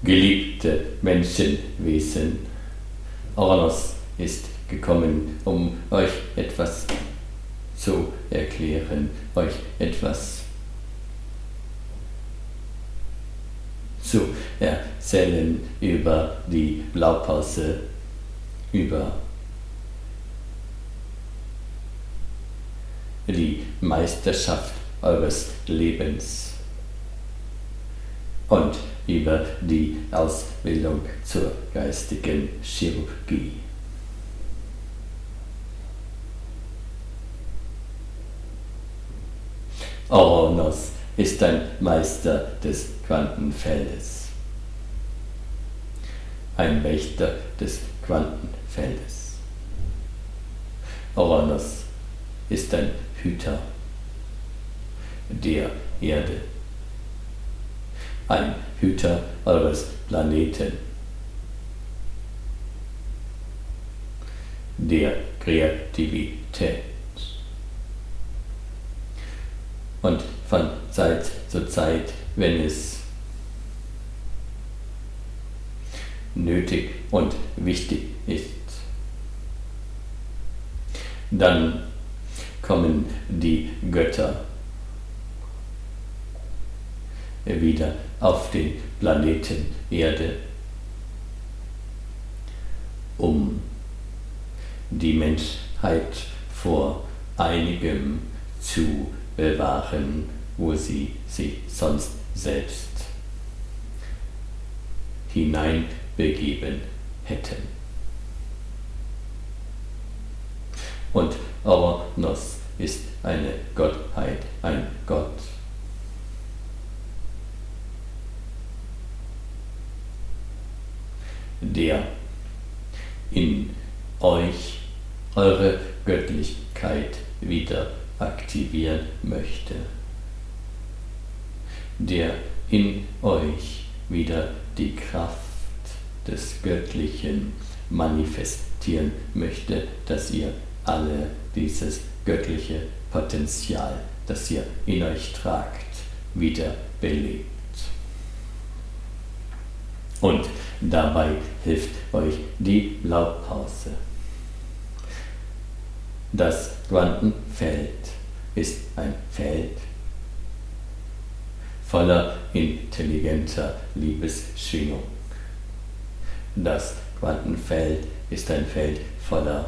Geliebte Menschenwesen, Uranos ist gekommen, um euch etwas zu erklären, euch etwas zu erzählen über die Blaupause, über die Meisterschaft eures Lebens und über die Ausbildung zur geistigen Chirurgie. Uranos ist ein Meister des Quantenfeldes, ein Wächter des Quantenfeldes. Uranos ist ein Hüter der Erde, ein Hüter eures Planeten, der Kreativität. Und von Zeit zu Zeit, wenn es nötig und wichtig ist, dann kommen die Götter wieder auf den Planeten Erde, um die Menschheit vor einigem zu bewahren, wo sie sich sonst selbst hineinbegeben hätten. Und Uranos ist eine Gottheit, ein Gott. Der in euch eure Göttlichkeit wieder aktivieren möchte, der in euch wieder die Kraft des Göttlichen manifestieren möchte, dass ihr alle dieses göttliche Potenzial, das ihr in euch tragt, wieder belebt. Und dabei hilft euch die Blaupause. Das Quantenfeld ist ein Feld voller intelligenter Liebesschwingung. Das Quantenfeld ist ein Feld voller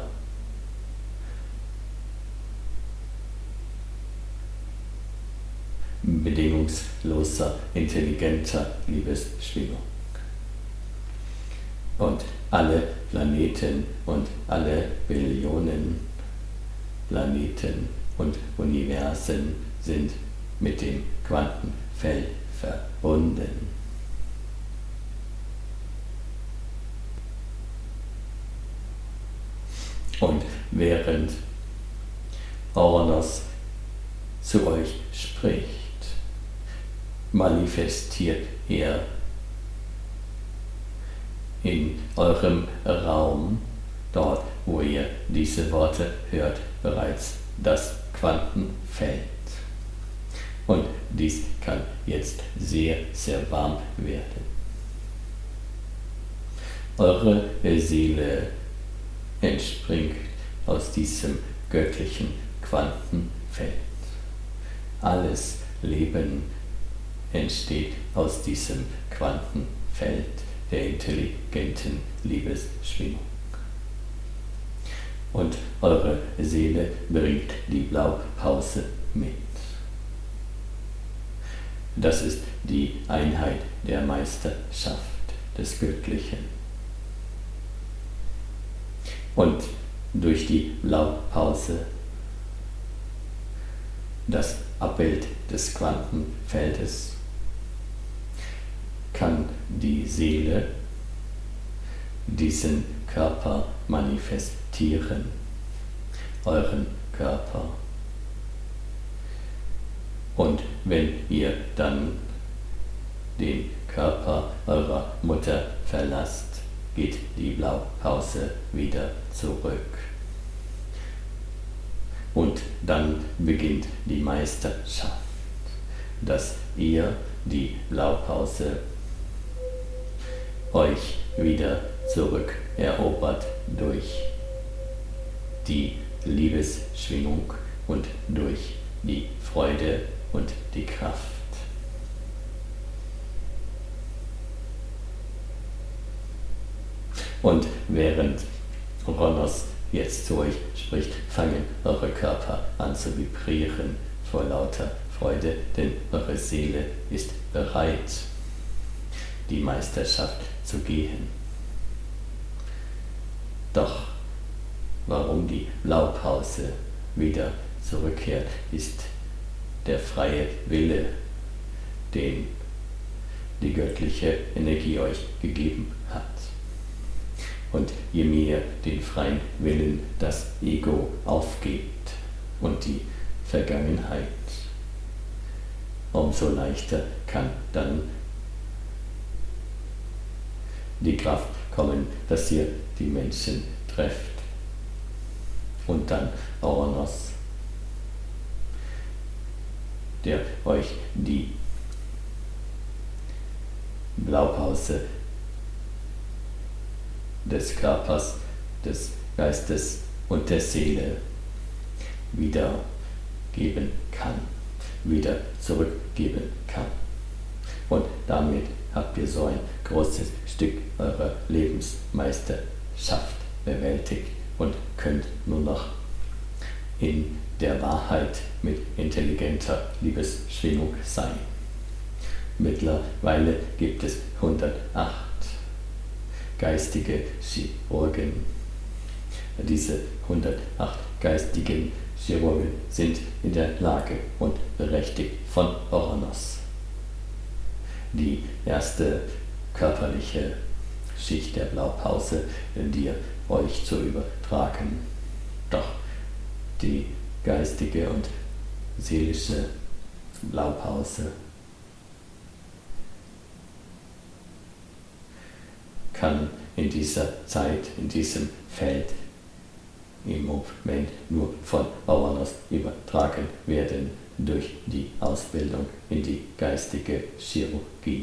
bedingungsloser, intelligenter Liebesschwingung. Und alle Planeten und alle Billionen Planeten und Universen sind mit dem Quantenfeld verbunden. Und während Uranos zu euch spricht, manifestiert er in eurem Raum, dort wo ihr diese Worte hört, bereits das Quantenfeld. Und dies kann jetzt sehr, sehr warm werden. Eure Seele entspringt aus diesem göttlichen Quantenfeld. Alles Leben entsteht aus diesem Quantenfeld der intelligenten Liebesschwingung. Und eure Seele bringt die Blaupause mit. Das ist die Einheit der Meisterschaft des Göttlichen. Und durch die Blaupause, das Abbild des Quantenfeldes, kann die Seele diesen Körper manifestieren, euren Körper. Und wenn ihr dann den Körper eurer Mutter verlasst, geht die Blaupause wieder zurück. Und dann beginnt die Meisterschaft, dass ihr die Blaupause euch wieder zurückerobert durch die Liebesschwingung und durch die Freude und die Kraft. Und während Oronnos jetzt zu euch spricht, fangen eure Körper an zu vibrieren vor lauter Freude, denn eure Seele ist bereit, die Meisterschaft zu gehen. Doch warum die Blaupause wieder zurückkehrt, ist der freie Wille, den die göttliche Energie euch gegeben hat. Und je mehr den freien Willen das Ego aufgibt und die Vergangenheit, umso leichter kann dann die Kraft kommen, dass ihr die Menschen trefft. Und dann Oronnos, der euch die Blaupause des Körpers, des Geistes und der Seele wiedergeben kann, wieder zurückgeben kann. Und damit habt ihr so ein großes Stück eurer Lebensmeisterschaft bewältigt und könnt nur noch in der Wahrheit mit intelligenter Liebesschwingung sein. Mittlerweile gibt es 108 geistige Chirurgen. Diese 108 geistigen Chirurgen sind in der Lage und berechtigt von Oronnos, die erste körperliche Schicht der Blaupause dir euch zu übertragen. Doch die geistige und seelische Blaupause kann in dieser Zeit, in diesem Feld im Moment nur von Oronnos übertragen werden durch die Ausbildung in die geistige Chirurgie.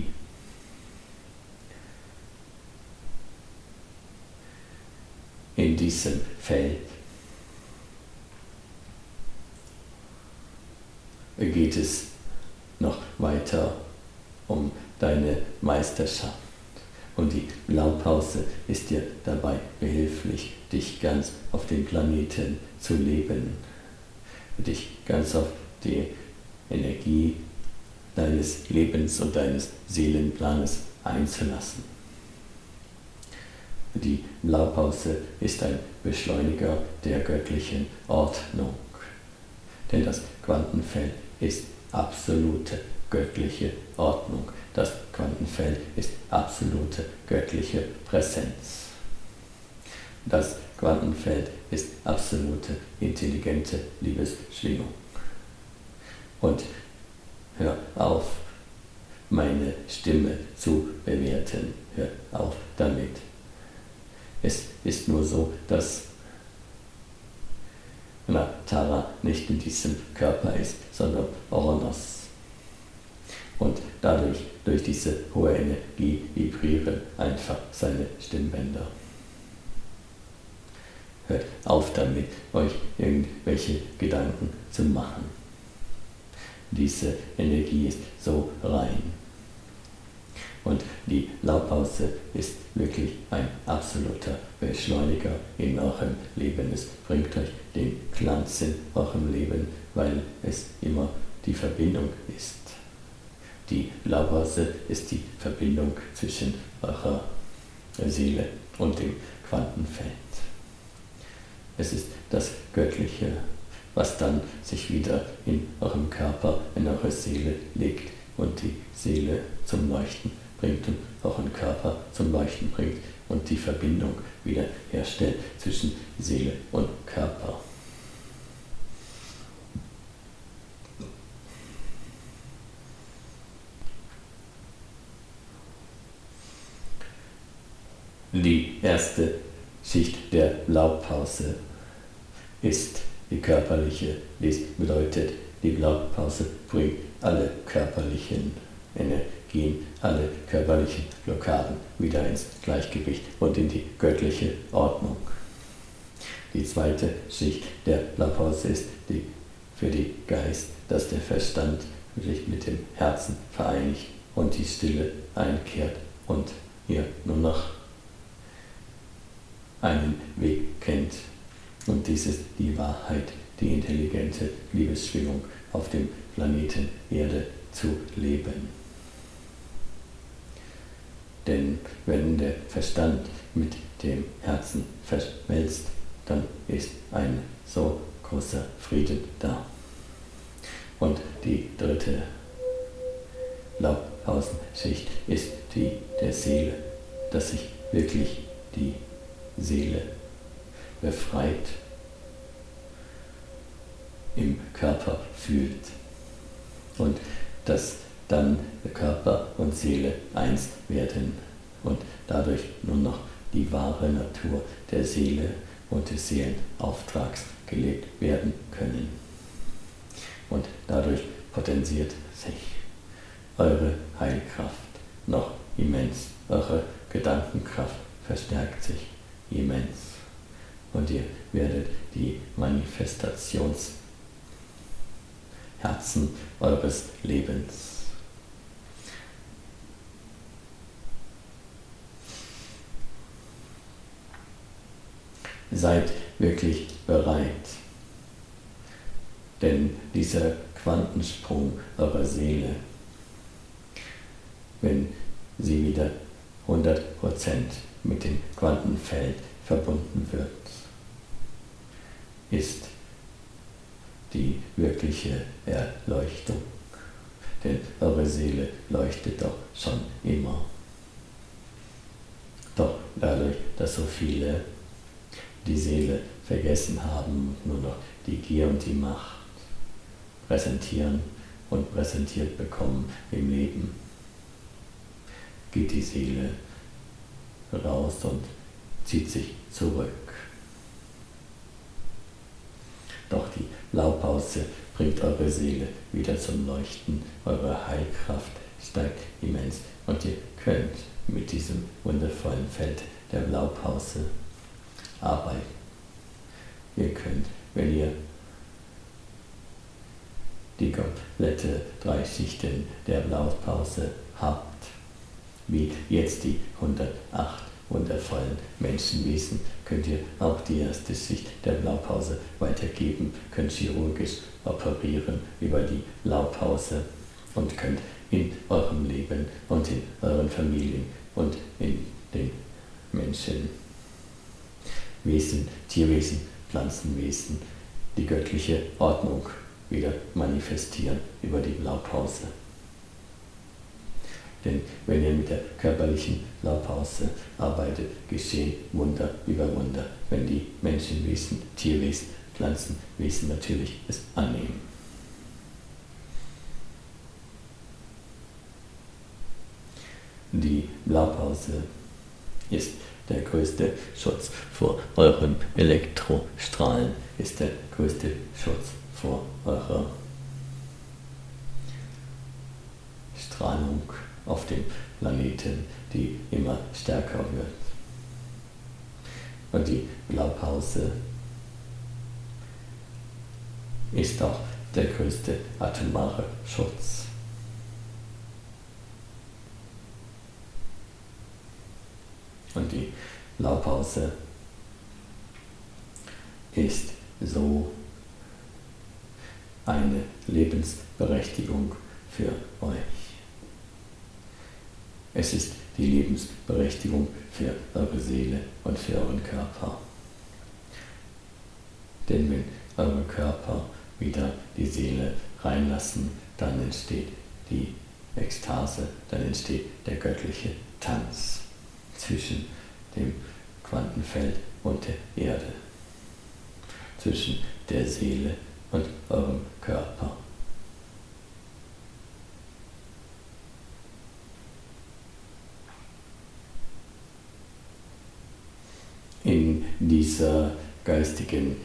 In diesem Feld geht es noch weiter um deine Meisterschaft. Und die Blaupause ist dir dabei behilflich, dich ganz auf den Planeten zu leben, dich ganz auf die Energie deines Lebens und deines Seelenplanes einzulassen. Die Blaupause ist ein Beschleuniger der göttlichen Ordnung, denn das Quantenfeld ist absolute göttliche Ordnung. Das Quantenfeld ist absolute göttliche Präsenz. Das Quantenfeld ist absolute intelligente Liebesschwingung. Und hör auf, meine Stimme zu bewerten. Hör auf damit. Es ist nur so, dass Tara nicht in diesem Körper ist, sondern Oronnos. Und dadurch, durch diese hohe Energie, vibrieren einfach seine Stimmbänder. Hört auf damit, euch irgendwelche Gedanken zu machen. Diese Energie ist so rein. Und die Blaupause ist wirklich ein absoluter Beschleuniger in eurem Leben. Es bringt euch den Glanz in eurem Leben, weil es immer die Verbindung ist. Die Blaupause ist die Verbindung zwischen eurer Seele und dem Quantenfeld. Es ist das Göttliche, was dann sich wieder in eurem Körper, in eure Seele legt und die Seele zum Leuchten bringt und euren Körper zum Leuchten bringt und die Verbindung wieder herstellt zwischen Seele und Körper. Die erste Schicht der Blaupause ist die körperliche. Dies bedeutet, die Blaupause bringt alle körperlichen Energien gehen alle körperlichen Blockaden wieder ins Gleichgewicht und in die göttliche Ordnung. Die zweite Schicht der Blaupause ist für den Geist, dass der Verstand sich mit dem Herzen vereinigt und die Stille einkehrt und ihr nur noch einen Weg kennt. Und dies ist die Wahrheit, die intelligente Liebesschwingung auf dem Planeten Erde zu leben. Denn wenn der Verstand mit dem Herzen verschmelzt, dann ist ein so großer Frieden da. Und die dritte Blaupaussenschicht ist die der Seele, dass sich wirklich die Seele befreit im Körper fühlt und dass dann Körper und Seele eins werden und dadurch nur noch die wahre Natur der Seele und des Seelenauftrags gelebt werden können. Und dadurch potenziert sich eure Heilkraft noch immens, eure Gedankenkraft verstärkt sich immens und ihr werdet die Manifestationsherzen eures Lebens. Seid wirklich bereit, denn dieser Quantensprung eurer Seele, wenn sie wieder 100% mit dem Quantenfeld verbunden wird, ist die wirkliche Erleuchtung. Denn eure Seele leuchtet doch schon immer. Doch dadurch, dass so viele die Seele vergessen haben und nur noch die Gier und die Macht präsentieren und präsentiert bekommen im Leben, geht die Seele raus und zieht sich zurück. Doch die Blaupause bringt eure Seele wieder zum Leuchten, eure Heilkraft steigt immens und ihr könnt mit diesem wundervollen Feld der Blaupause arbeiten. Ihr könnt, wenn ihr die komplette 3 Schichten der Blaupause habt, wie jetzt die 108 wundervollen Menschenwesen, könnt ihr auch die erste Schicht der Blaupause weitergeben, könnt chirurgisch operieren über die Blaupause und könnt in eurem Leben und in euren Familien und in den Menschen, Wesen, Tierwesen, Pflanzenwesen die göttliche Ordnung wieder manifestieren über die Blaupause. Denn wenn ihr mit der körperlichen Blaupause arbeitet, geschehen Wunder über Wunder, wenn die Menschenwesen, Tierwesen, Pflanzenwesen natürlich es annehmen. Die Blaupause ist der größte Schutz vor euren Elektrostrahlen, ist der größte Schutz vor eurer Strahlung auf dem Planeten, die immer stärker wird. Und die Blaupause ist auch der größte atomare Schutz. Und die Blaupause ist so eine Lebensberechtigung für euch. Es ist die Lebensberechtigung für eure Seele und für euren Körper. Denn wenn eure Körper wieder die Seele reinlassen, dann entsteht die Ekstase, dann entsteht der göttliche Tanz zwischen dem Quantenfeld und der Erde, zwischen der Seele und eurem Körper. In dieser geistigen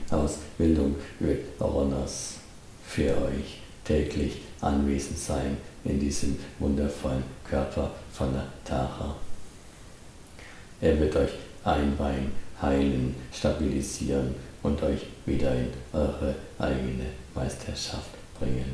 Chirurgie-Ausbildung wird Oronos für euch täglich anwesend sein, in diesem wundervollen Körper von Natara. Er wird euch einweihen, heilen, stabilisieren und euch wieder in eure eigene Meisterschaft bringen.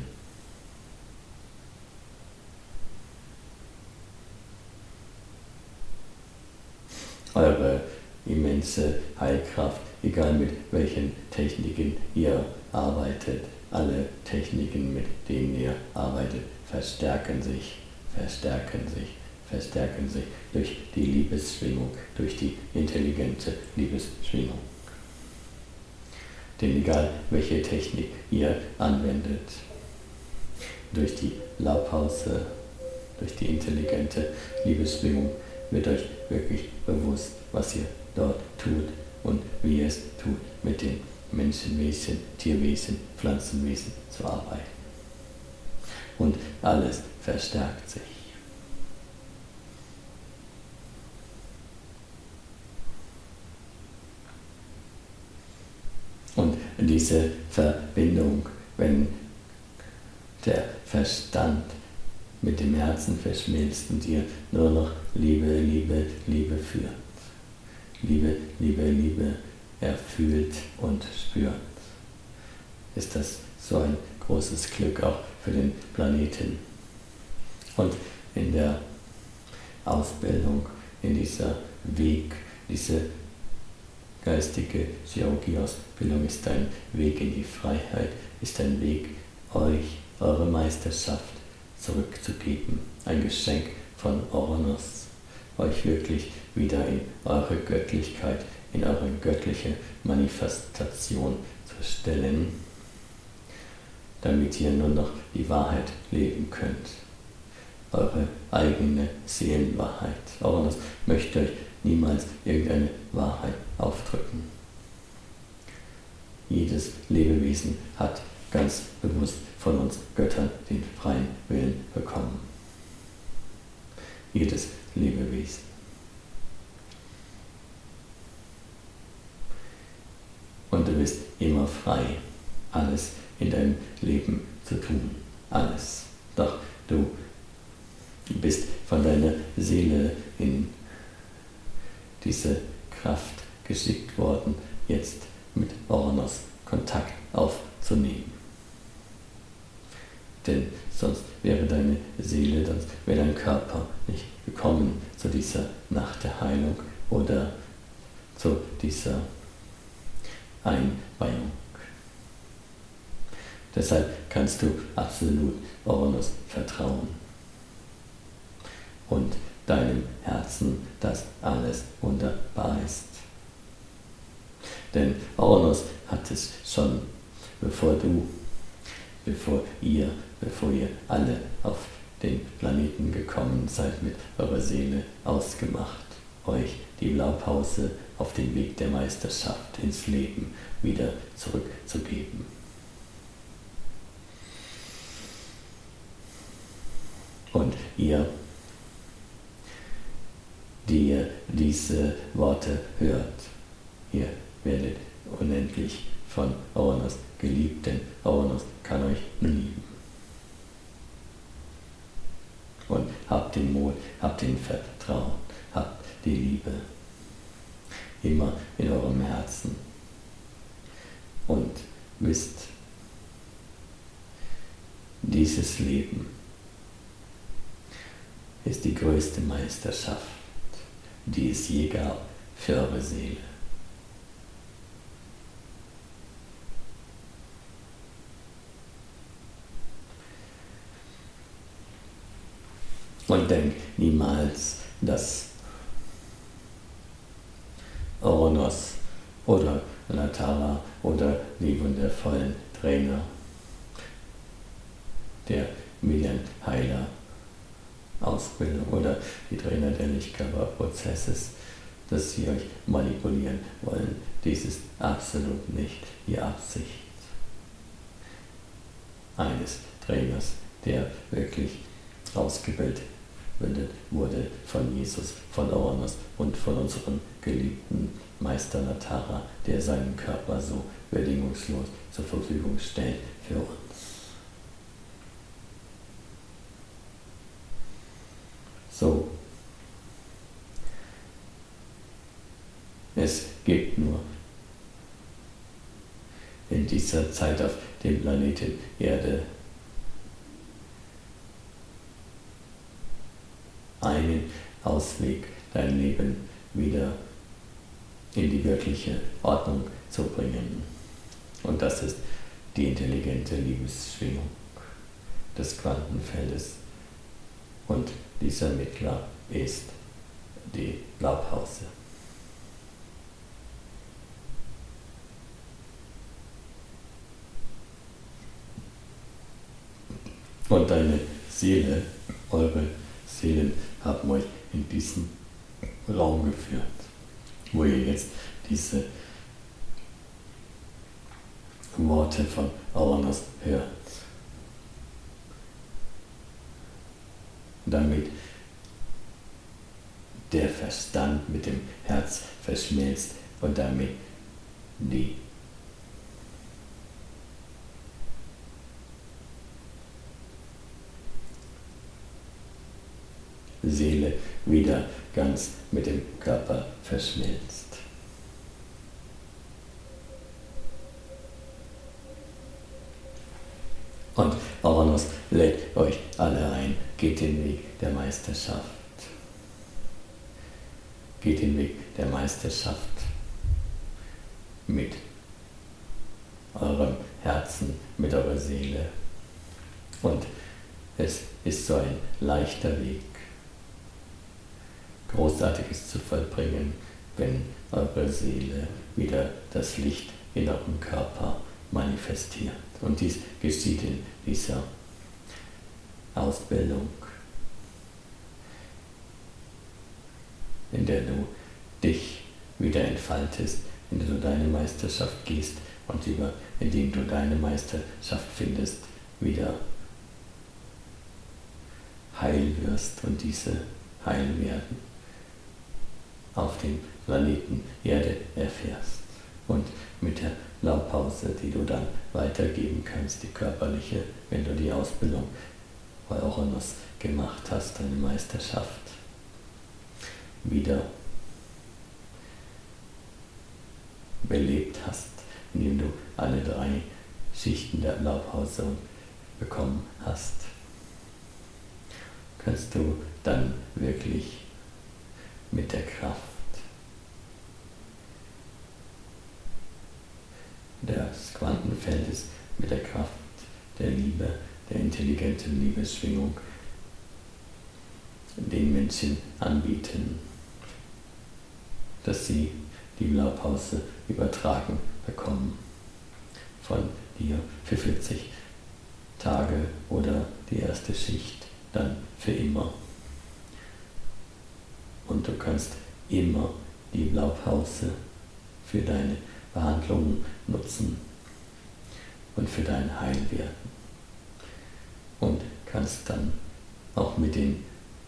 Eure immense Heilkraft, egal mit welchen Techniken ihr arbeitet, alle Techniken, mit denen ihr arbeitet, verstärken sich durch die Liebesschwingung, durch die intelligente Liebesschwingung. Denn egal welche Technik ihr anwendet, durch die Laubhause, durch die intelligente Liebesschwingung wird euch wirklich bewusst, was ihr dort tut und wie ihr es tut, mit den Menschenwesen, Tierwesen, Pflanzenwesen zu arbeiten. Und alles verstärkt sich. Und diese Verbindung, wenn der Verstand mit dem Herzen verschmilzt und ihr nur noch Liebe, Liebe, Liebe führt. Liebe, Liebe, Liebe erfühlt und spürt. Ist das so ein großes Glück auch für den Planeten. Und in der Ausbildung, in dieser Weg, diese geistige Chirurgie-Ausbildung ist ein Weg in die Freiheit, ist ein Weg, euch eure Meisterschaft zurückzugeben. Ein Geschenk von Uranos, euch wirklich wieder in eure Göttlichkeit, in eure göttliche Manifestation zu stellen, damit ihr nur noch die Wahrheit leben könnt. Eure eigene Seelenwahrheit. Uranos möchte euch niemals irgendeine Wahrheit aufdrücken. Jedes Lebewesen hat ganz bewusst von uns Göttern den freien Willen bekommen. Jedes Lebewesen. Und du bist immer frei, alles in deinem Leben zu tun. Alles. Doch du bist von deiner Seele in diese Kraft geschickt worden, jetzt mit Uranos Kontakt aufzunehmen. Denn sonst wäre deine Seele, sonst wäre dein Körper nicht gekommen zu dieser Nacht der Heilung oder zu dieser Einweihung. Deshalb kannst du absolut Uranos vertrauen und deinem Herzen, dass alles wunderbar ist. Denn Uranos hat es schon, bevor ihr alle auf den Planeten gekommen seid, mit eurer Seele ausgemacht, euch die Blaupause auf den Weg der Meisterschaft ins Leben wieder zurückzugeben. Und ihr, die ihr diese Worte hört, ihr werdet unendlich von Uranos geliebt, denn Uranos kann euch lieben. Und habt den Mut, habt den Vertrauen, habt die Liebe immer in eurem Herzen und wisst, dieses Leben ist die größte Meisterschaft, die es je gab für eure Seele. Und denkt niemals, dass Uranos oder Natara oder die wundervollen Trainer der Medienheiler Ausbildung oder die Trainer der Lichtkörperprozesses, dass sie euch manipulieren wollen. Dies ist absolut nicht die Absicht eines Trainers, der wirklich ausgebildet wurde von Jesus, von Uranos und von unserem geliebten Meister Natara, der seinen Körper so bedingungslos zur Verfügung stellt für uns. so. Es gibt nur in dieser Zeit auf dem Planeten Erde einen Ausweg, dein Leben wieder in die wirkliche Ordnung zu bringen. Und das ist die intelligente Liebesschwingung des Quantenfeldes. Und dieser Mittler ist die Blaupause. Und deine Seele, eure Seelen haben euch in diesen Raum geführt, wo ihr jetzt diese Worte von Uranus hört. Damit der Verstand mit dem Herz verschmilzt und damit die Seele wieder ganz mit dem Körper verschmilzt. Und Uranus lädt euch alle ein, geht den Weg der Meisterschaft. Geht den Weg der Meisterschaft mit eurem Herzen, mit eurer Seele. Und es ist so ein leichter Weg, Großartiges zu vollbringen, wenn eure Seele wieder das Licht in eurem Körper manifestiert. Und dies geschieht in dieser Ausbildung, in der du dich wieder entfaltest, in der du deine Meisterschaft gehst und indem du deine Meisterschaft findest, wieder heil wirst und diese heil werden auf dem Planeten Erde erfährst. Und mit der Blaupause, die du dann weitergeben kannst, die körperliche, wenn du die Ausbildung bei Uranus gemacht hast, deine Meisterschaft wieder belebt hast, indem du alle 3 Schichten der Blaupause bekommen hast, kannst du dann wirklich mit der Kraft des Quantenfeldes, mit der Kraft der Liebe, der intelligenten Liebesschwingung den Menschen anbieten, dass sie die Blaupause übertragen bekommen von dir für 40 Tage oder die erste Schicht dann für immer. Und du kannst immer die Blaupause für deine Behandlungen nutzen und für dein Heilwerden. Und kannst dann auch mit den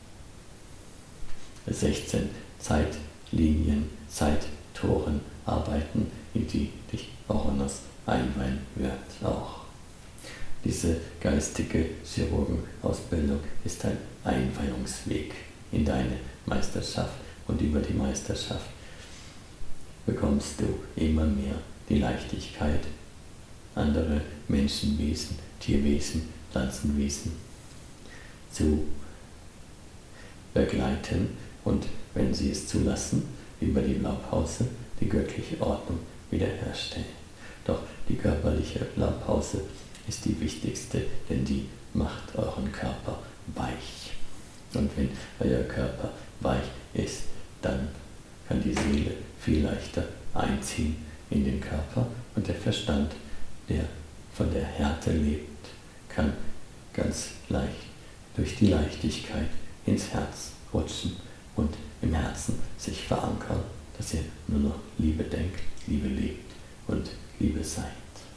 16 Zeitlinien, Zeittoren arbeiten, in die dich Uranus einweihen wird auch. Diese geistige Chirurgenausbildung ist ein Einweihungsweg in deine Meisterschaft, und über die Meisterschaft bekommst du immer mehr die Leichtigkeit, andere Menschenwesen, Tierwesen, Pflanzenwesen zu begleiten und, wenn sie es zulassen, über die Blaupause die göttliche Ordnung wiederherstellen. Doch die körperliche Blaupause ist die wichtigste, denn die macht euren Körper weich. Und wenn euer Körper weich ist, dann kann die Seele viel leichter einziehen in den Körper, und der Verstand, der von der Härte lebt, kann ganz leicht durch die Leichtigkeit ins Herz rutschen und im Herzen sich verankern, dass ihr nur noch Liebe denkt, Liebe lebt und Liebe seid.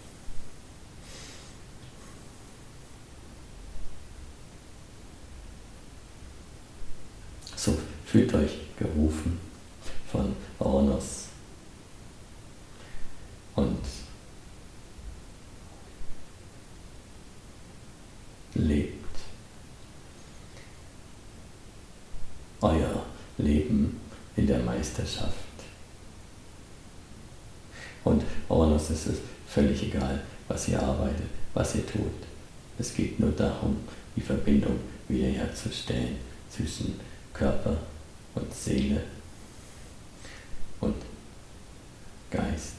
So fühlt euch gerufen von Uranus und lebt euer Leben in der Meisterschaft. Und Uranus ist es völlig egal, was ihr arbeitet, was ihr tut. Es geht nur darum, die Verbindung wiederherzustellen zwischen Körper und Seele und Geist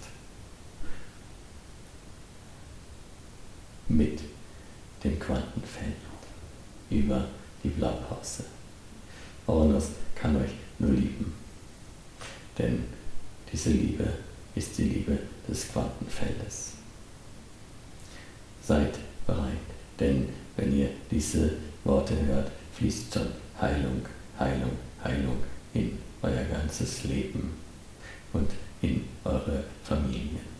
mit dem Quantenfeld über die Blaupause. Uranus kann euch nur lieben, denn diese Liebe ist die Liebe des Quantenfeldes. Seid bereit, denn wenn ihr diese Worte hört, fließt schon Heilung, Heilung, Heilung in euer ganzes Leben und in eure Familien.